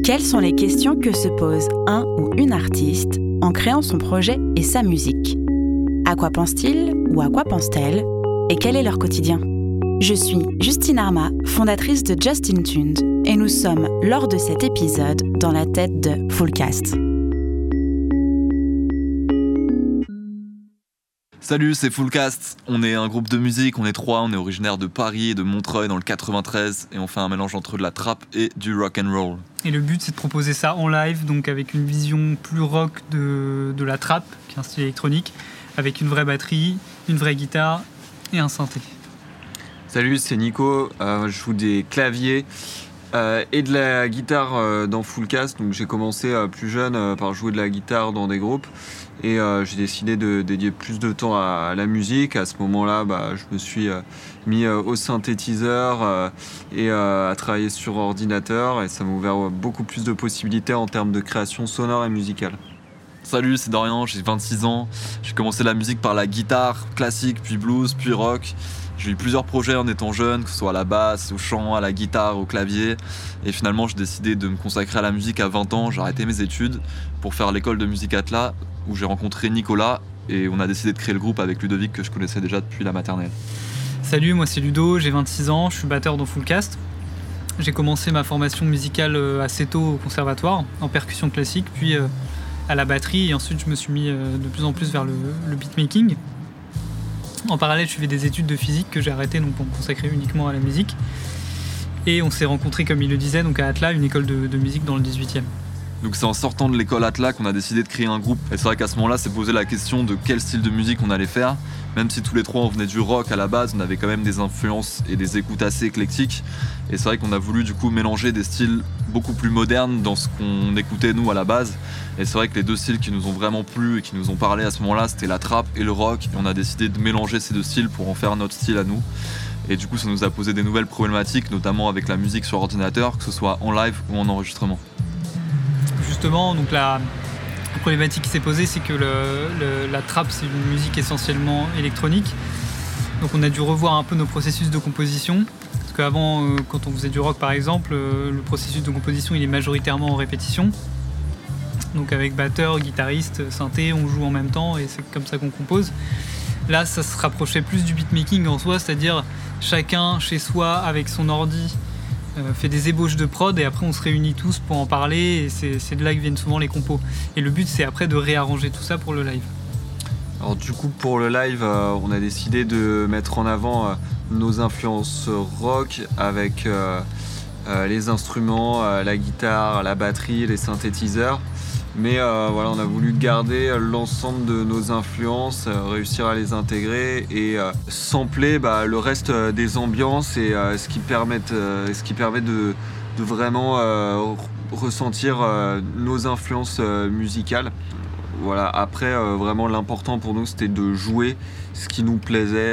Quelles sont les questions que se pose un ou une artiste en créant son projet et sa musique ? À quoi pense-t-il ou à quoi pense-t-elle ? Et quel est leur quotidien ? Je suis Justine Arma, fondatrice de Justin Tuned, et nous sommes, lors de cet épisode, dans la tête de Fullcast. Salut, c'est Fullcast. On est un groupe de musique, on est 3, on est originaire de Paris et de Montreuil dans le 93 et on fait un mélange entre de la trap et du rock and roll. Et le but c'est de proposer ça en live, donc avec une vision plus rock de la trap, qui est un style électronique, avec une vraie batterie, une vraie guitare et un synthé. Salut, c'est Nico, je joue des claviers et de la guitare dans Fullcast. Donc j'ai commencé plus jeune par jouer de la guitare dans des groupes et j'ai décidé de dédier plus de temps à la musique. À ce moment-là, je me suis mis au synthétiseur et à travailler sur ordinateur, et ça m'a ouvert beaucoup plus de possibilités en termes de création sonore et musicale. Salut, c'est Dorian, j'ai 26 ans. J'ai commencé la musique par la guitare classique, puis blues, puis rock. J'ai eu plusieurs projets en étant jeune, que ce soit à la basse, au chant, à la guitare, au clavier. Et finalement, j'ai décidé de me consacrer à la musique à 20 ans. J'ai arrêté mes études pour faire l'école de musique Atlas, où j'ai rencontré Nicolas. Et on a décidé de créer le groupe avec Ludovic, que je connaissais déjà depuis la maternelle. Salut, moi c'est Ludo, j'ai 26 ans, je suis batteur dans Fullcast. J'ai commencé ma formation musicale assez tôt au conservatoire, en percussion classique, puis à la batterie. Et ensuite, je me suis mis de plus en plus vers le beatmaking. En parallèle, je suivais des études de physique que j'ai arrêtées donc, pour me consacrer uniquement à la musique. Et on s'est rencontrés, comme il le disait, donc à Atlas, une école de musique dans le 18e. Donc c'est en sortant de l'école Atlas qu'on a décidé de créer un groupe. Et c'est vrai qu'à ce moment-là, c'est posé la question de quel style de musique on allait faire. Même si tous les trois on venait du rock à la base, on avait quand même des influences et des écoutes assez éclectiques. Et c'est vrai qu'on a voulu du coup mélanger des styles beaucoup plus modernes dans ce qu'on écoutait nous à la base. Et c'est vrai que les deux styles qui nous ont vraiment plu et qui nous ont parlé à ce moment-là, c'était la trap et le rock. Et on a décidé de mélanger ces deux styles pour en faire notre style à nous. Et du coup, ça nous a posé des nouvelles problématiques, notamment avec la musique sur ordinateur, que ce soit en live ou en enregistrement. Justement, donc la problématique qui s'est posée, c'est que la trap, c'est une musique essentiellement électronique. Donc on a dû revoir un peu nos processus de composition. Parce qu'avant, quand on faisait du rock par exemple, le processus de composition il est majoritairement en répétition. Donc avec batteur, guitariste, synthé, on joue en même temps et c'est comme ça qu'on compose. Là, ça se rapprochait plus du beatmaking en soi, c'est-à-dire chacun chez soi avec son ordi fait des ébauches de prod et après on se réunit tous pour en parler et c'est de là que viennent souvent les compos. Et le but c'est après de réarranger tout ça pour le live. Alors du coup pour le live, on a décidé de mettre en avant nos influences rock avec les instruments, la guitare, la batterie, les synthétiseurs. Mais on a voulu garder l'ensemble de nos influences, réussir à les intégrer et sampler le reste des ambiances et ce qui permet de vraiment ressentir nos influences musicales. Voilà. Après, vraiment l'important pour nous, c'était de jouer ce qui nous plaisait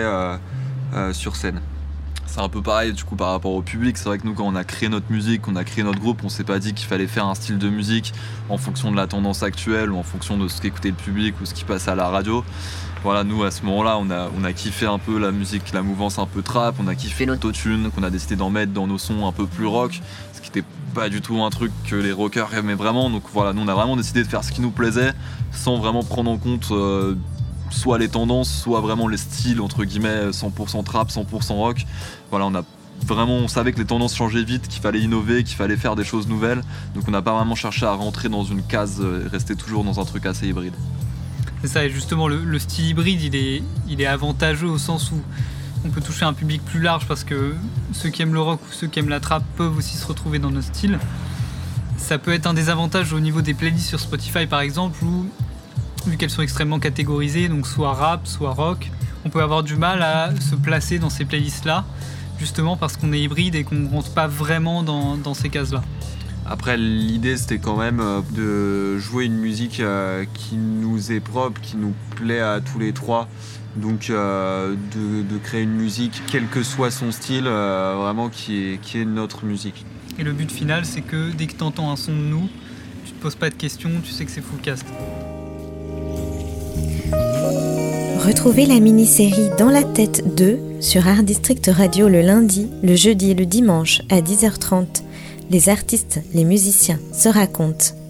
sur scène. C'est un peu pareil du coup par rapport au public. C'est vrai que nous, quand on a créé notre musique, qu'on a créé notre groupe, on s'est pas dit qu'il fallait faire un style de musique en fonction de la tendance actuelle ou en fonction de ce qu'écoutait le public ou ce qui passait à la radio. Voilà, nous à ce moment-là, on a kiffé un peu la musique, la mouvance un peu trap, on a kiffé l'autotune, qu'on a décidé d'en mettre dans nos sons un peu plus rock, ce qui était pas du tout un truc que les rockers aimaient vraiment. Donc voilà, nous on a vraiment décidé de faire ce qui nous plaisait sans vraiment prendre en compte soit les tendances, soit vraiment les styles entre guillemets 100% trap, 100% rock. Voilà, on savait que les tendances changeaient vite, qu'il fallait innover, qu'il fallait faire des choses nouvelles. Donc on n'a pas vraiment cherché à rentrer dans une case et rester toujours dans un truc assez hybride. C'est ça, et justement le style hybride il est avantageux au sens où on peut toucher un public plus large parce que ceux qui aiment le rock ou ceux qui aiment la trap peuvent aussi se retrouver dans notre style. Ça peut être un désavantage au niveau des playlists sur Spotify par exemple où vu qu'elles sont extrêmement catégorisées, donc soit rap, soit rock, on peut avoir du mal à se placer dans ces playlists-là, justement parce qu'on est hybride et qu'on ne rentre pas vraiment dans ces cases-là. Après, l'idée, c'était quand même de jouer une musique qui nous est propre, qui nous plaît à tous les trois. Donc, de créer une musique, quel que soit son style, vraiment qui est notre musique. Et le but final, c'est que dès que tu entends un son de nous, tu te poses pas de questions, tu sais que c'est Fullcast. Retrouvez la mini-série Dans la tête 2 sur Art District Radio le lundi, le jeudi et le dimanche à 10h30. les artistes, les musiciens se racontent.